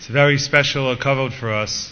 It's a very special kavod for us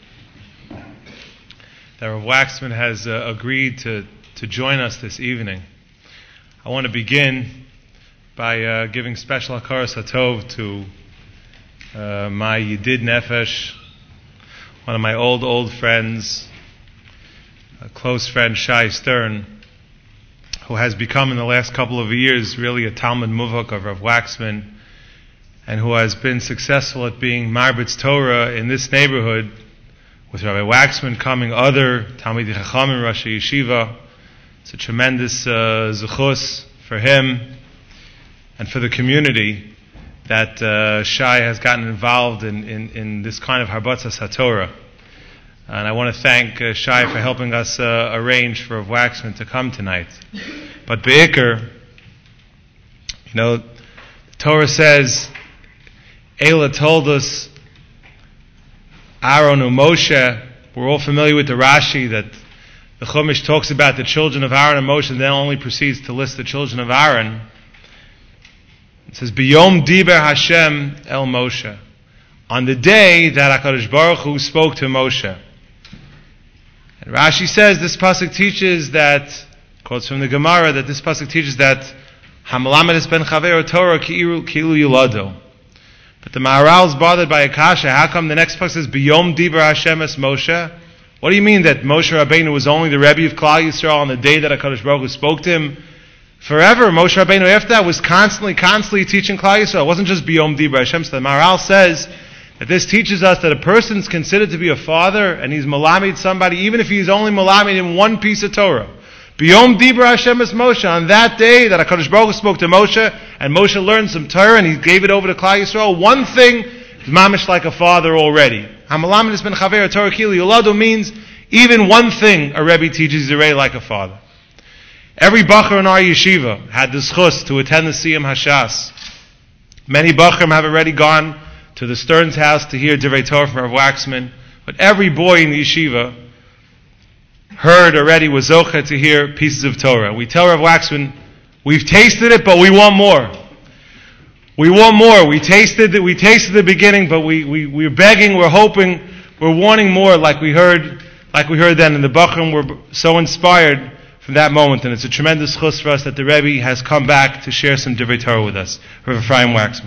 that Rav Waxman has agreed to join us this evening. I want to begin by giving special hakaras hatov to my Yedid Nefesh, one of my old friends, a close friend, Shai Stern, who has become in the last couple of years really a Talmud Muvhak of Rav Waxman, and who has been successful at being Marbitz Torah in this neighborhood, with Rabbi Waxman coming other Talmidei Chachamim, Rosh Yeshiva. It's a tremendous zechus for him and for the community that Shai has gotten involved in this kind of Harbatzas HaTorah. And I want to thank Shai for helping us arrange for Rav Waxman to come tonight. But Be'ikr, the Torah says, Eila told us, Aaron and Moshe. We're all familiar with the Rashi that the Chumash talks about the children of Aaron and Moshe, and then only proceeds to list the children of Aaron. It says, B'yom diber Hashem el Moshe. On the day that HaKadosh Baruch Hu spoke to Moshe. And Rashi says this pasuk teaches that, quotes from the Gemara, that this pasuk teaches that Hamalamed es ben chaver Torah ki'ilu yulado. But the Maharal is bothered by Akasha. How come the next pasuk says B'yom diber Hashem es Moshe? What do you mean that Moshe Rabbeinu was only the Rebbe of Klal Yisrael on the day that HaKadosh Baruch Hu spoke to him? Forever, Moshe Rabbeinu after that was constantly teaching Klal Yisrael. It wasn't just B'yom diber Hashem. So the Maharal says that this teaches us that a person is considered to be a father, and he's malamid somebody, even if he's only malamid in one piece of Torah. B'yom diber Hashem es Moshe. On that day that HaKadosh Baruch Hu spoke to Moshe, and Moshe learned some Torah, and he gave it over to Klal Yisrael, one thing is mamish like a father already. Hamalamed es ben chaver Torah ki'ilu yulado means even one thing a Rebbe teaches is already like a father. Every Bachar in our yeshiva had the schus to attend the Siyam Hashas. Many Bachrim have already gone to the Stern's house to hear Divrei Torah from Rav Waxman, but every boy in the yeshiva heard already, was zocheh to hear pieces of Torah. We tell Rav Waxman, we've tasted it, but we want more. We want more. We tasted the beginning, but we're begging, we're hoping, we're wanting more, like we heard then. And the Bachrim were so inspired from that moment, and it's a tremendous chus for us that the Rebbe has come back to share some Divrei Torah with us. Rav Ephraim Waxman.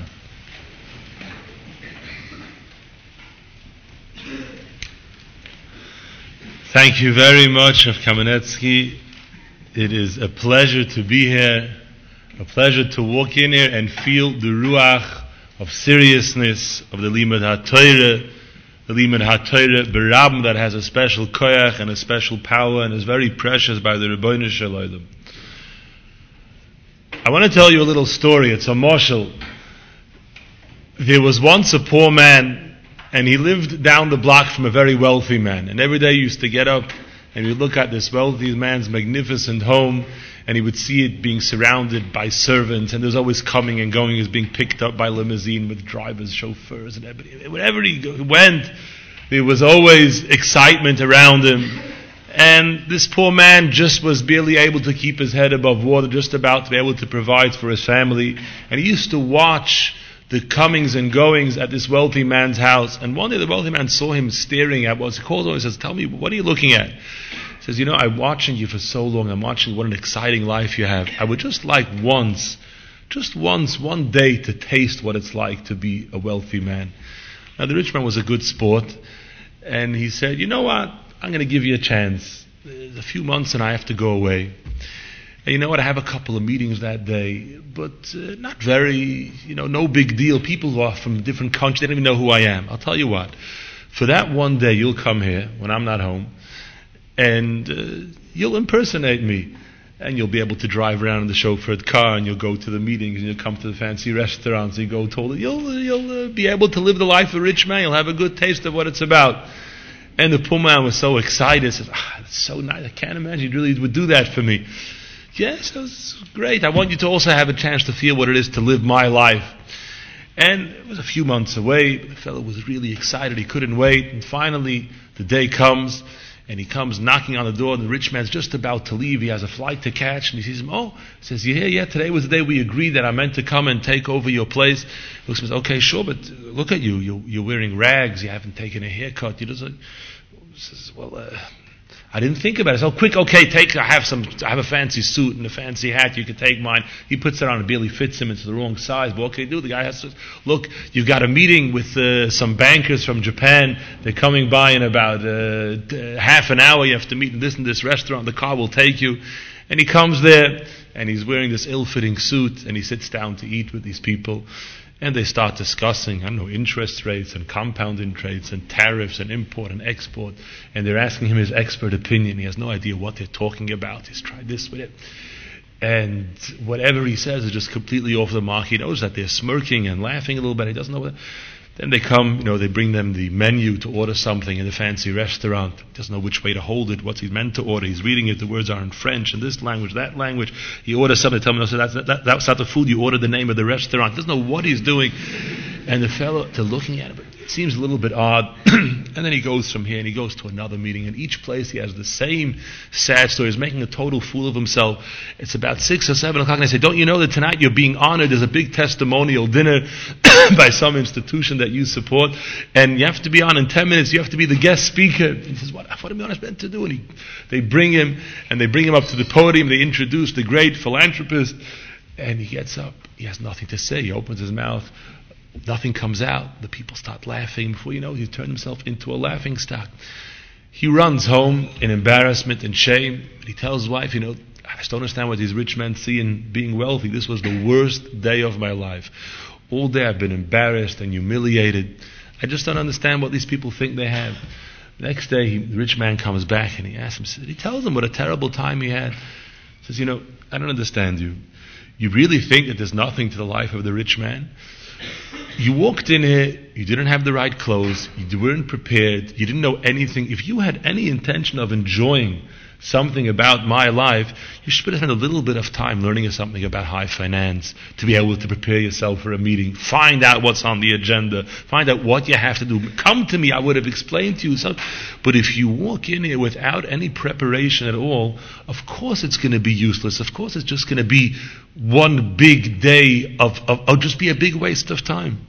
Thank you very much, Rav Kamenetsky. It is a pleasure to be here, a pleasure to walk in here and feel the ruach of seriousness of the Limud HaTorah, the Limud HaTorah B'Rabim that has a special koyach and a special power and is very precious by the Rebbeinu Shel Olam. I want to tell you a little story. It's a moshel. There was once a poor man, and he lived down the block from a very wealthy man. And every day he used to get up and he'd look at this wealthy man's magnificent home, and he would see it being surrounded by servants, and there's always coming and going. He was being picked up by limousine with drivers, chauffeurs, and everybody. Wherever he went, there was always excitement around him. And this poor man just was barely able to keep his head above water, just about to be able to provide for his family. And he used to watch the comings and goings at this wealthy man's house. And one day the wealthy man saw him staring at what he calls him and says, "Tell me, what are you looking at?" He says, "I'm watching you for so long. I'm watching what an exciting life you have. I would just like one day to taste what it's like to be a wealthy man." Now the rich man was a good sport, and he said, "You know what? I'm going to give you a chance. There's a few months and I have to go away. And you know what? I have a couple of meetings that day, but not very, no big deal. People who are from different countries, they don't even know who I am. I'll tell you what. For that one day, you'll come here when I'm not home, and you'll impersonate me. And you'll be able to drive around in the chauffeured car, and you'll go to the meetings, and you'll come to the fancy restaurants, and you'll be able to live the life of a rich man. You'll have a good taste of what it's about." And the poor man was so excited. He said, "That's so nice. I can't imagine you really would do that for me." "Yes, that's great. I want you to also have a chance to feel what it is to live my life." And it was a few months away, but the fellow was really excited. He couldn't wait. And finally, the day comes, And he comes knocking on the door, and the rich man's just about to leave. He has a flight to catch, and he sees him. He says, "You here? Yeah, today was the day we agreed that I meant to come and take over your place." He looks and says, "Okay, sure, but look at you. You're wearing rags. You haven't taken a haircut." He says, "Well, I didn't think about it." So quick, okay, I have a fancy suit and a fancy hat. You can take mine. He puts it on. It barely fits him. It's the wrong size. But what can he do? The guy has to look. You've got a meeting with some bankers from Japan. They're coming by in about half an hour. You have to meet in this restaurant. The car will take you. And he comes there, and he's wearing this ill-fitting suit, and he sits down to eat with these people. And they start discussing, interest rates and compound interest and tariffs and import and export. And they're asking him his expert opinion. He has no idea what they're talking about. He's tried this with it. And whatever he says is just completely off the mark. He knows that they're smirking and laughing a little bit. He doesn't know what. Then they come, they bring them the menu to order something in the fancy restaurant. He doesn't know which way to hold it, what he's meant to order. He's reading it, the words are in French, in this language, that language. He orders something, tell him, no, so that's not the food, you ordered the name of the restaurant. He doesn't know what he's doing. And the fellow, they're looking at it, but it seems a little bit odd. And then he goes from here and he goes to another meeting. And each place he has the same sad story. He's making a total fool of himself. It's about 6 or 7 o'clock and they say, "Don't you know that tonight you're being honored? There's a big testimonial dinner by some institution that you support. And you have to be on in 10 minutes. You have to be the guest speaker." He says, what am I meant to do? And they bring him up to the podium. They introduce the great philanthropist. And he gets up. He has nothing to say. He opens his mouth. Nothing comes out. The people start laughing. Before you know it, he's turned himself into a laughing stock. He runs home in embarrassment and shame. He tells his wife, I just don't understand what these rich men see in being wealthy. This was the worst day of my life. All day I've been embarrassed and humiliated. I just don't understand what these people think they have. Next day, the rich man comes back and he asks him, he tells him what a terrible time he had. He says, I don't understand you. You really think that there's nothing to the life of the rich man? You walked in here, you didn't have the right clothes, you weren't prepared, you didn't know anything. If you had any intention of enjoying something about my life, you should spend a little bit of time learning something about high finance to be able to prepare yourself for a meeting. Find out what's on the agenda. Find out what you have to do. Come to me, I would have explained to you something. But if you walk in here without any preparation at all, of course it's going to be useless. Of course it's just going to be one big day of just be a big waste of time.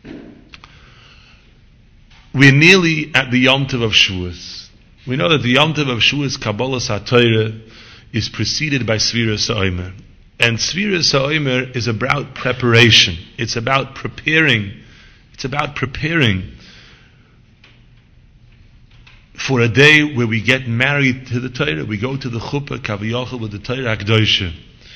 We're nearly at the Yom Tov of Shavuos. We know that the Yom Tov of Shavuos, Kabbalas HaTorah, is preceded by Sfiras HaOmer. And Sfiras HaOmer is about preparation. It's about preparing. It's about preparing for a day where we get married to the Torah. We go to the Chuppah, Kaviyachal, with the Torah HaKdosha.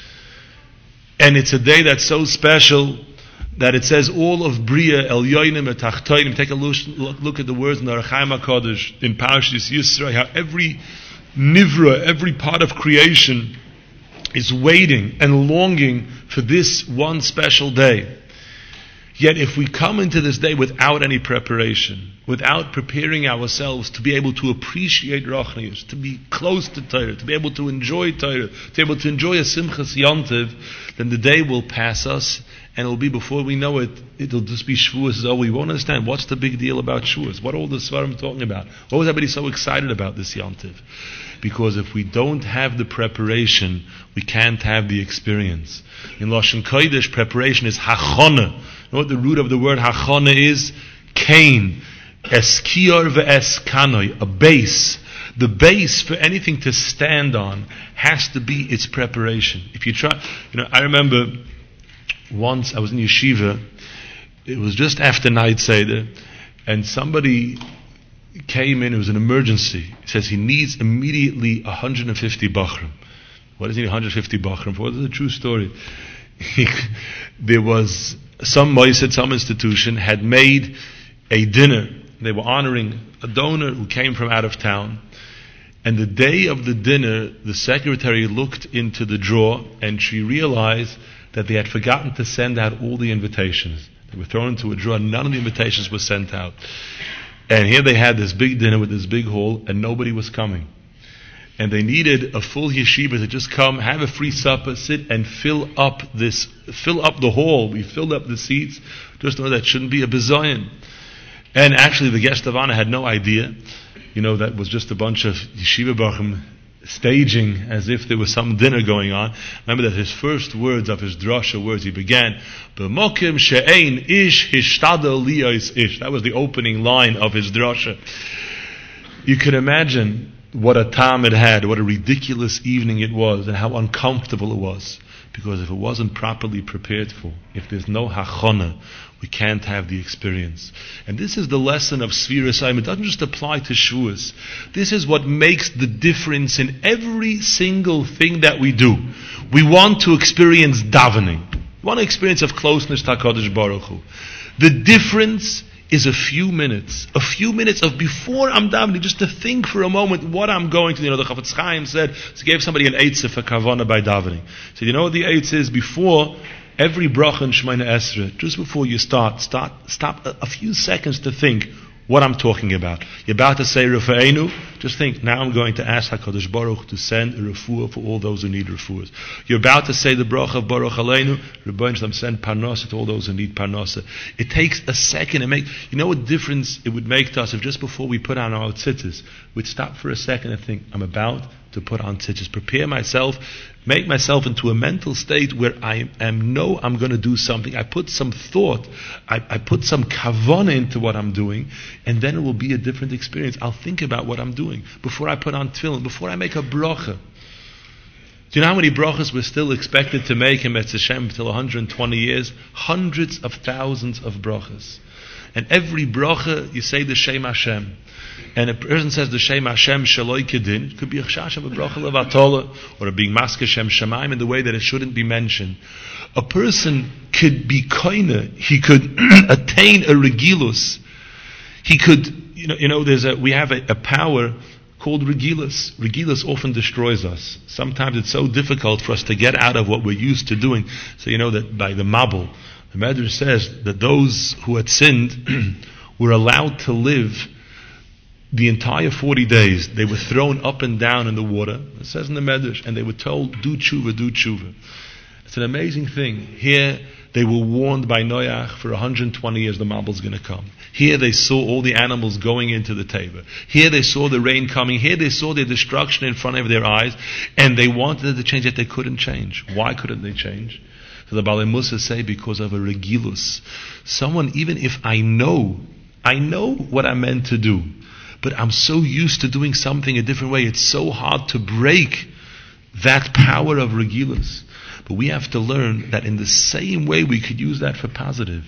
And it's a day that's so special that it says all of Bria, El Yoinim, Et Tachtoinim. Take a look at the words in the Orach Chaim HaKadosh, in Parshas Yisro, how every nivra, every part of creation is waiting and longing for this one special day. Yet if we come into this day without any preparation, without preparing ourselves to be able to appreciate Rachnius, to be close to Torah, to be able to enjoy Torah, to be able to enjoy a Simchas Yom Tov, then the day will pass us, and it'll be, before we know it, it'll just be Shavuos. We won't understand what's the big deal about Shavuos. What all the Svarim talking about? What was everybody so excited about this Yom Tov? Because if we don't have the preparation, we can't have the experience. In Lashon Kodesh, preparation is hachana. You know what the root of the word hachana is? Kain. Eskior ve'eskanoi. A base. The base for anything to stand on has to be its preparation. If you try, I remember once I was in yeshiva, it was just after night Seder, and somebody came in, it was an emergency. He says he needs immediately 150 bachrim. What does he need 150 bachrim for? This is a true story. There was some moised, some institution had made a dinner. They were honoring a donor who came from out of town. And the day of the dinner, the secretary looked into the drawer and she realized that they had forgotten to send out all the invitations. They were thrown into a drawer, none of the invitations were sent out. And here they had this big dinner with this big hall, and nobody was coming. And they needed a full yeshiva to just come, have a free supper, sit and fill up the hall. We filled up the seats. Just know that shouldn't be a bizayon. And actually the guest of honor had no idea. that was just a bunch of yeshiva bachim staging as if there was some dinner going on. Remember that his first words of his drasha words, he began, "B'mokim she'ein ish hishtadel liyos ish." That was the opening line of his drasha. You can imagine what a time it had, what a ridiculous evening it was, and how uncomfortable it was. Because if it wasn't properly prepared for, if there's no hachana, we can't have the experience. And this is the lesson of Sfiras Hayom. It doesn't just apply to Shavuos. This is what makes the difference in every single thing that we do. We want to experience davening. We want an experience of closeness to HaKadosh Baruch Hu. The difference is a few minutes of before I'm davening, just to think for a moment what I'm going to. The Chafetz Chaim said, he gave somebody an eitzah for kavanah by davening. He said, what the eitzah is? Before every bracha in Shemoneh Esrei, just before you stop a few seconds to think what I'm talking about. You're about to say Rafa'enu, just think, now I'm going to ask HaKadosh Baruch Hu to send a refuah for all those who need refuahs. You're about to say the bracha of Baruch Aleinu, Rebbeinu Shalom, send parnasa to all those who need parnasa. It takes a second. What difference it would make to us if just before we put on our tzitzis, we'd stop for a second and think, I'm about to put on tzitzis, prepare myself, make myself into a mental state where I'm going to do something. I put some thought, I put some kavanah into what I'm doing, and then it will be a different experience. I'll think about what I'm doing before I put on tefillin, before I make a bracha. Do you know how many brachas we're still expected to make in Metz Hashem until 120 years? Hundreds of thousands of brachas. And every bracha, you say the Shem Hashem. And a person says the Shem Hashem Shaloi Kedin. It could be a Chasham, a bracha levatola, or a being Maske Shem Shemaim in the way that it shouldn't be mentioned. A person could be koine. He could attain a regilus. He could, we have a power called regilus. Regilus often destroys us. Sometimes it's so difficult for us to get out of what we're used to doing. So that by the Mabul, the Medrash says that those who had sinned were allowed to live the entire 40 days. They were thrown up and down in the water. It says in the Medrash, and they were told, do tshuva, do tshuva. It's an amazing thing. Here, they were warned by Noach for 120 years the Mabul's going to come. Here they saw all the animals going into the Teva. Here they saw the rain coming. Here they saw the destruction in front of their eyes. And they wanted to change it. They couldn't change. Why couldn't they change? So the Balei Musa say, because of a regilus. Someone, even if I know what I'm meant to do, but I'm so used to doing something a different way, it's so hard to break that power of regilus. But we have to learn that in the same way we could use that for positive.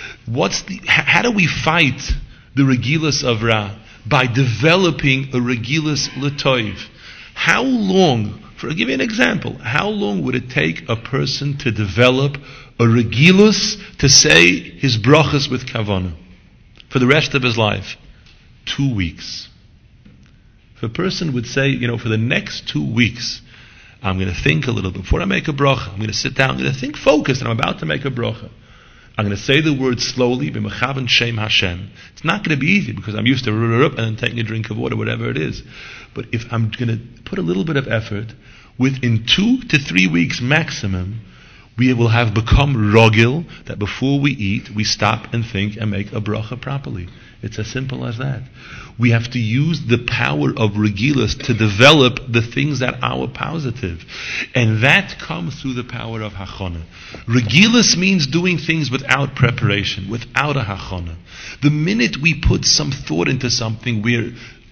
How do we fight the regilus of Ra? By developing a regilus l'toiv. How long, I'll give you an example, how long would it take a person to develop a regilus to say his brachas with kavanah for the rest of his life? 2 weeks. If a person would say, for the next 2 weeks, I'm going to think a little bit. Before I make a bracha, I'm going to sit down, I'm going to think focused, and I'm about to make a bracha. I'm going to say the word slowly, b'mechavan Shem Hashem. It's not going to be easy because I'm used to and then taking a drink of water, whatever it is. But if I'm going to put a little bit of effort, within 2 to 3 weeks maximum, we will have become rogil, that before we eat, we stop and think and make a bracha properly. It's as simple as that. We have to use the power of regilus to develop the things that are positive. And that comes through the power of hachana. Regilus means doing things without preparation, without a hachana. The minute we put some thought into something, we're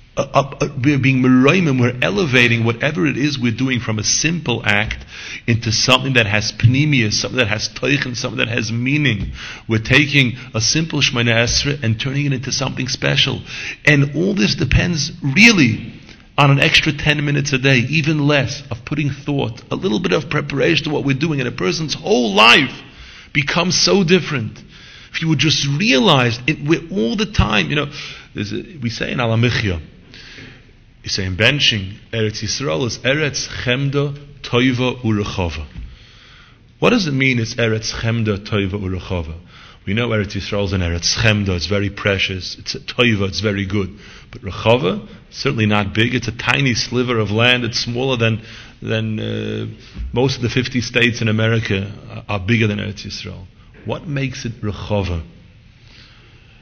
being meroimim, we're elevating whatever it is we're doing from a simple act into something that has pnimius, something that has teichen, something that has meaning. We're taking a simple Shemoneh Esrei and turning it into something special. And all this depends really on an extra 10 minutes a day, even less, of putting thought, a little bit of preparation to what we're doing, and a person's whole life becomes so different. If you would just realize it, we're all the time, we say in Alamichya, you say in benching, Eretz Yisrael is Eretz Chemda Toiva Urechova. What does it mean it's Eretz Chemda Toiva Urechova? We know Eretz Yisrael is an Eretz Chemda, it's very precious, it's a Toiva, it's very good. But Rechova, certainly not big, it's a tiny sliver of land, it's smaller than most of the 50 states in America are bigger than Eretz Yisrael. What makes it Rechova?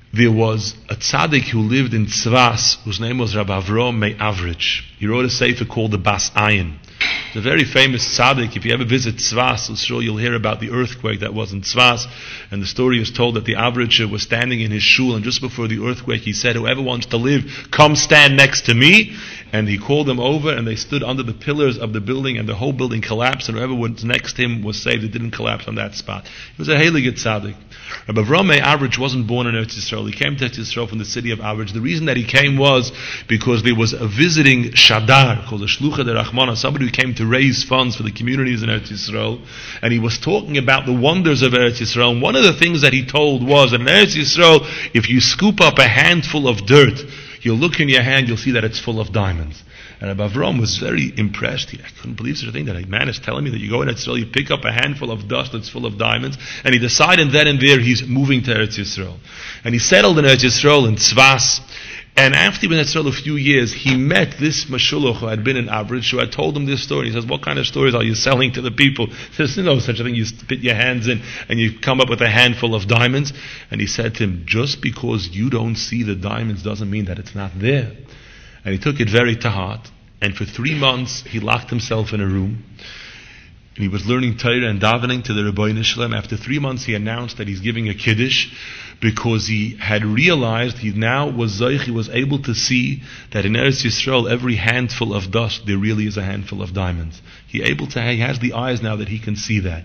there was a tzaddik who lived in Tzvas, whose name was Rabbi Avrom Me'avrich. He wrote a sefer called the Bas Ayin. It's a very famous tzaddik. If you ever visit Tzvas, I'm sure you'll hear about the earthquake that was in Tzvas. And the story is told that the Avricher was standing in his shul, and just before the earthquake he said, whoever wants to live, come stand next to me. And he called them over, and they stood under the pillars of the building, and the whole building collapsed, and whoever was next to him was saved. It didn't collapse on that spot. He was a heilige tzaddik. Rabbi Avram Me'avrich wasn't born in Eretz Yisrael. He came to Eretz Yisrael from the city of Avrich. The reason that he came was because there was a visiting shadar called the Shlucha de Rachmana, somebody who came to raise funds for the communities in Eretz Yisrael, and he was talking about the wonders of Eretz Yisrael. And one of the things that he told was that in Eretz Yisrael, if you scoop up a handful of dirt, you'll look in your hand, you'll see that it's full of diamonds. And Rabbi Avram was very impressed. I couldn't believe such a thing, that a man is telling me that you go in Eretz Yisrael, you pick up a handful of dust that's full of diamonds, and he decided then and there he's moving to Eretz Yisrael. And he settled in Eretz Yisrael in Tzvas. And after he was in Eretz Yisrael a few years, he met this Mashuluch who had been in Avrich, who had told him this story. He says, what kind of stories are you selling to the people? He says, no such a thing. You put your hands in and you come up with a handful of diamonds. And he said to him, just because you don't see the diamonds doesn't mean that it's not there. And he took it very to heart. And for 3 months, he locked himself in a room. And he was learning Torah and davening to the Rebbeinu Shalom. After 3 months, he announced that he's giving a Kiddush, because he had realized he now was Zoich, he was able to see that in Eretz Yisrael, every handful of dust, there really is a handful of diamonds. He has the eyes now that he can see that.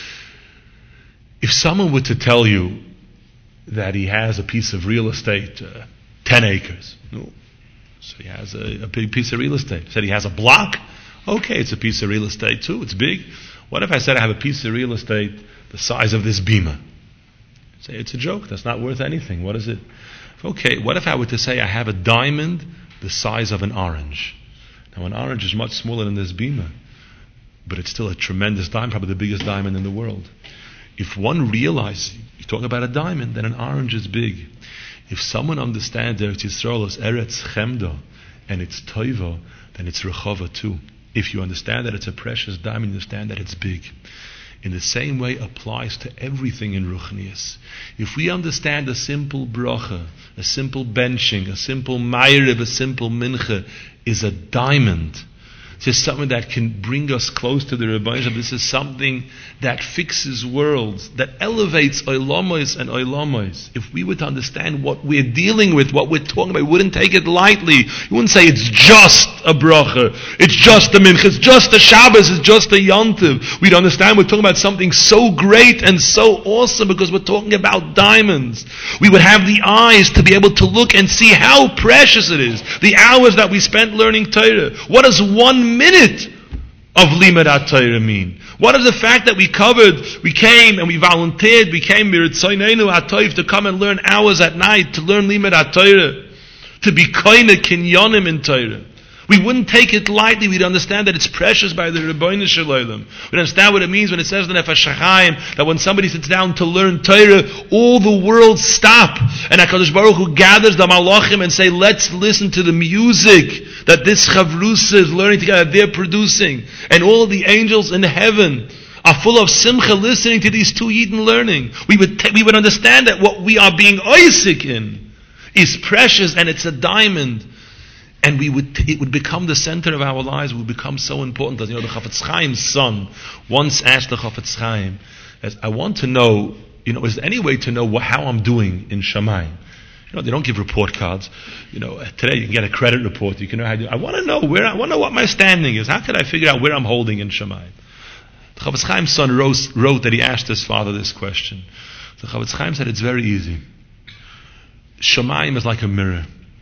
If someone were to tell you that he has a piece of real estate, 10 acres, no. So he has a big piece of real estate. Said he has a block? Okay, it's a piece of real estate too, it's big. What if I said I have a piece of real estate the size of this bima? Say, it's a joke, that's not worth anything. What is it? Okay, what if I were to say I have a diamond the size of an orange? Now an orange is much smaller than this bima, but it's still a tremendous diamond, probably the biggest diamond in the world. If one realizes, you talk about a diamond, then an orange is big. If someone understands Eretz Yisrael as Eretz Chemda and it's Toiva, then it's Rechava too. If you understand that it's a precious diamond, you understand that it's big. In the same way applies to everything in Ruchnius. If we understand a simple bracha, a simple benching, a simple ma'ariv, a simple mincha is a diamond, it's just something that can bring us close to the Rebbeinu. This is something that fixes worlds, that elevates oilamos and oilamos. If we were to understand what we're dealing with, what we're talking about, we wouldn't take it lightly. You wouldn't say it's just a bracha, it's just a mincha, it's just a Shabbos, it's just a yontiv. We'd understand we're talking about something so great and so awesome because we're talking about diamonds. We would have the eyes to be able to look and see how precious it is. The hours that we spent learning Torah. What does 1 minute of Limud HaTorah mean? What is the fact that we came and we volunteered, we came Miritzoynenu HaToiv to come and learn hours at night, to learn Limud HaTorah, to be koine kinyonim in Torah. We wouldn't take it lightly. We'd understand that it's precious by the Rebbeinu Shalom. We'd understand what it means when it says in the Nefesh HaChaim that when somebody sits down to learn Torah, all the world stop. And HaKadosh Baruch Hu gathers the Malachim and say, let's listen to the music that this Chavrusa is learning together, that they're producing. And all the angels in heaven are full of simcha listening to these two Yidden learning. We would understand that what we are being oisik in is precious and it's a diamond. And it would become the center of our lives. It would become so important. As the Chafetz Chaim's son once asked the Chafetz Chaim, I want to know, is there any way to know how I'm doing in Shamayim? They don't give report cards. Today you can get a credit report. You can know how to do. I want to know what my standing is. How can I figure out where I'm holding in Shamayim? The Chafetz Chaim's son wrote that he asked his father this question. The Chafetz Chaim said it's very easy. Shamayim is like a mirror.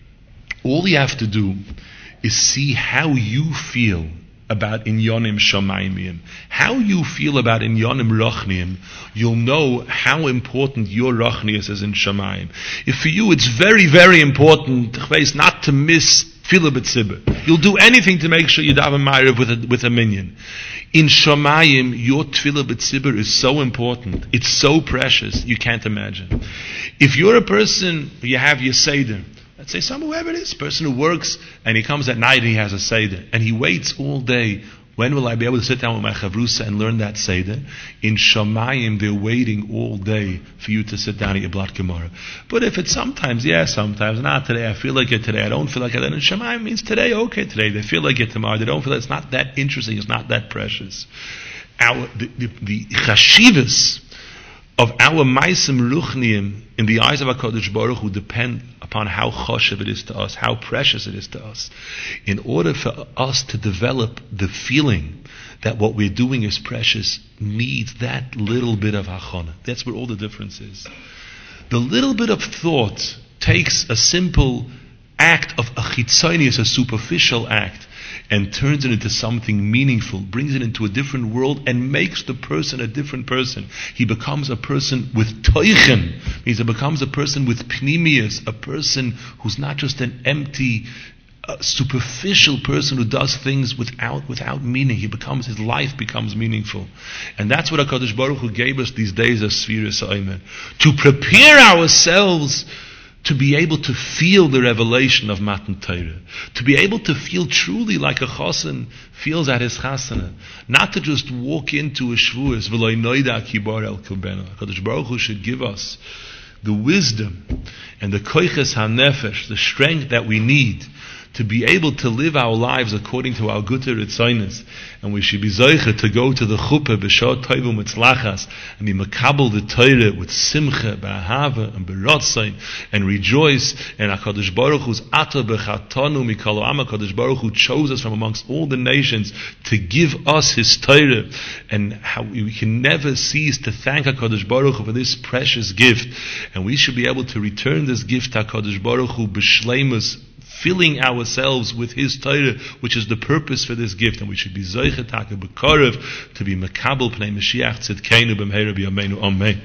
All you have to do is see how you feel about inyonim shamayimim. How you feel about inyonim rochniim, you'll know how important your rochnius is in shamayim. If for you it's very, very important not to miss tefillah b'tzibur, you'll do anything to make sure you daven ma'ariv with a minyan. In shamayim, your tefillah b'tzibur is so important. It's so precious, you can't imagine. If you're a person, you have your seder. Let's say whoever it is, person who works and he comes at night and he has a seder and he waits all day When will I be able to sit down with my chavrusa and learn that Seder? In Shamayim, they're waiting all day for you to sit down at your blood Gemara. But if it's sometimes, sometimes, not today, I feel like it today, I don't feel like it, then in Shamayim means today, okay, today. They feel like it tomorrow, they don't feel like it's not that interesting, it's not that precious. The chashivas of our maisim ruchniim in the eyes of HaKadosh Baruch Hu depend upon how choshev it is to us, how precious it is to us. In order for us to develop the feeling that what we're doing is precious, needs that little bit of hachana. That's where all the difference is. The little bit of thought takes a simple act of a chitzonius, a superficial act, and turns it into something meaningful, brings it into a different world, and makes the person a different person. He becomes a person with toichen, means he becomes a person with pnimius, a person who's not just an empty, superficial person who does things without meaning. His life becomes meaningful. And that's what HaKadosh Baruch Hu gave us these days of Sfiras Ha'omer, to prepare ourselves to be able to feel the revelation of Matan Torah, to be able to feel truly like a chassan feels at his chasana, not to just walk into a shvuas v'lo noida kibar el kilbena. HaKadosh Baruch Hu should give us the wisdom and the koiches hanefesh, the strength that we need to be able to live our lives according to our guter ritzonos, and we should be zoiche to go to the chuppah b'shot toivu mitzlachas and be makabel the Torah with simcha, b'ahava, and b'rotzain, and rejoice. And HaKadosh Baruch Hu's ato b'chatonu mikol ha'am, HaKadosh Baruch Hu chose us from amongst all the nations to give us His Torah, and how we can never cease to thank HaKadosh Baruch Hu for this precious gift, and we should be able to return this gift to HaKadosh Baruch Hu b'shleimus, filling ourselves with His Torah, which is the purpose for this gift, and we should be zoichet taka b'korev to be makabel pnei Mashiach tzidkeinu b'mheira b'yameinu. Amen.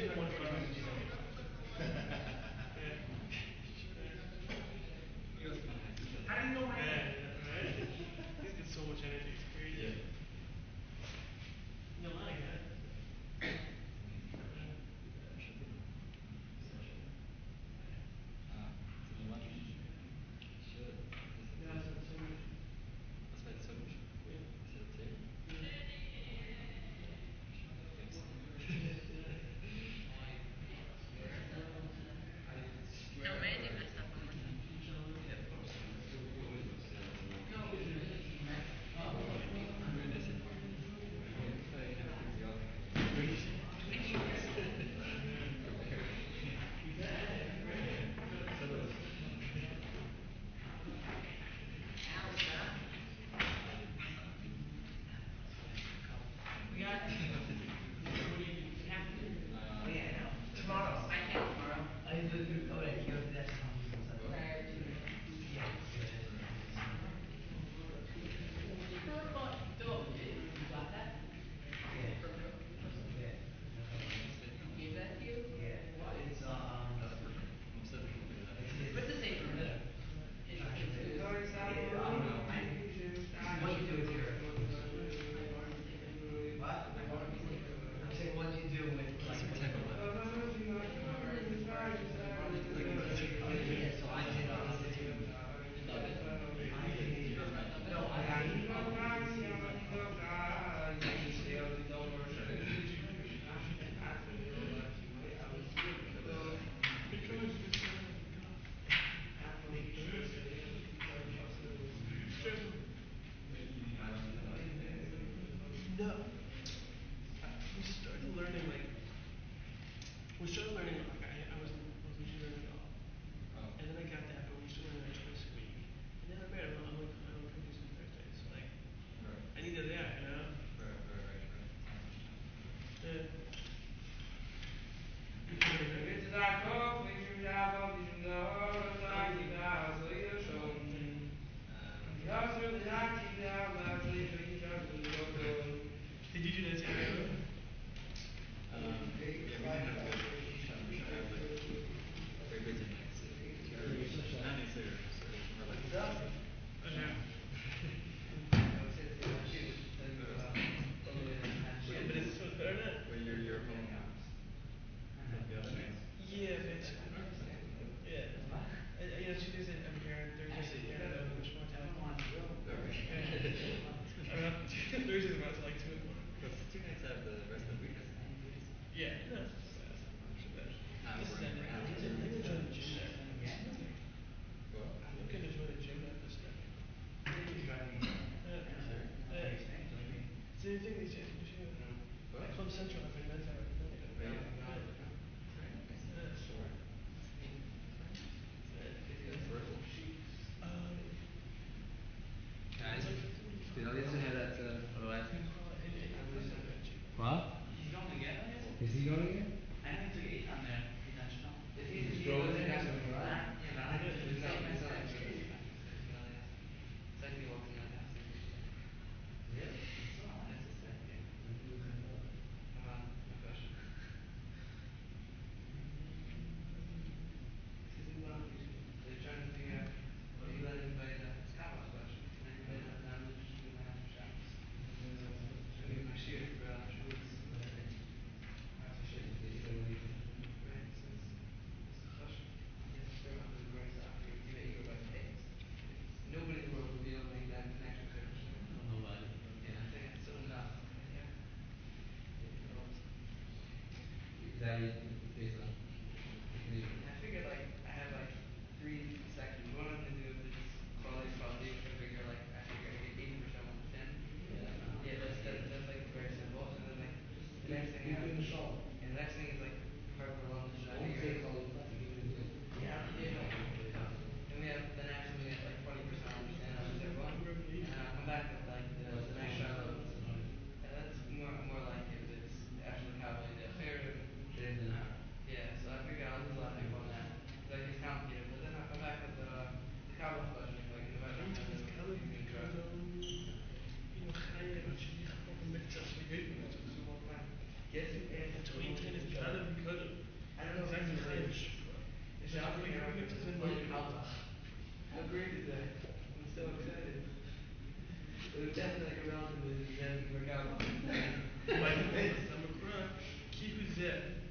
How do you know my name? Right? He's got so much energy. It's crazy. Yeah. You're lying, huh? No. We started learning I wasn't learning at all. And then I got that, but we used to learn like twice a week. And then I'm like, I don't come Tuesday and Thursday. So like, I needed that, you know? Yeah. Did you do that too? But is this one better than that? Yeah, basically. Yeah. Tuesdays I'm here, Thursdays I'm here, which more time. Thursdays about to like 2 o'clock. Yeah. No. This is ended. I'm gonna join the gym there. I'm looking to join the gym after this stuff. Same thing these days, me too. Club Central having men's hour. Guys, did I listen to that last week? What? He's going again, I guess? Is he going again? I know he took 8 on there, 8 on Chanel. He's drove in after the ride. Yeah, but I don't think it's like he walks in like that. Really? That's just that, yeah. No question. They're trying to figure out if you let anybody that it's Kabbalah question. And anybody that's not religious should do that for Shabbos. Should give my shir for Shavuos. Right, so it's a question. Yes, it's very much the grace after you ego by faith. Nobody in the world will be able to make that connection with Hashem. Nobody. Yeah, I think it's so enough. Yeah. Is that based on? I figured I have 3 sections. One I'm gonna do if it's quality, which I figure I get 80% understanding. Yeah, that's like very simple. And then the next thing and the next thing is hard for alumnus. I figure. Yeah, then we have the next one we have 20% understand that was everyone. And then I'll come back with the next Shiloh. That's more like if it's actually Kabbalah the Achirim. Yeah, so I figure I'll lose a lot of people on that. It's complicated. But then I'll come back with the Kabbalah question if in about You know, Chayev, actually, mitzvahs, we gave mitzvahs a long time. Yes, That's why you can is gotta be shopping around for how great is that? I'm so excited. It was definitely like a relative visit that didn't work out. Like, I'm a crook. Keep it zip.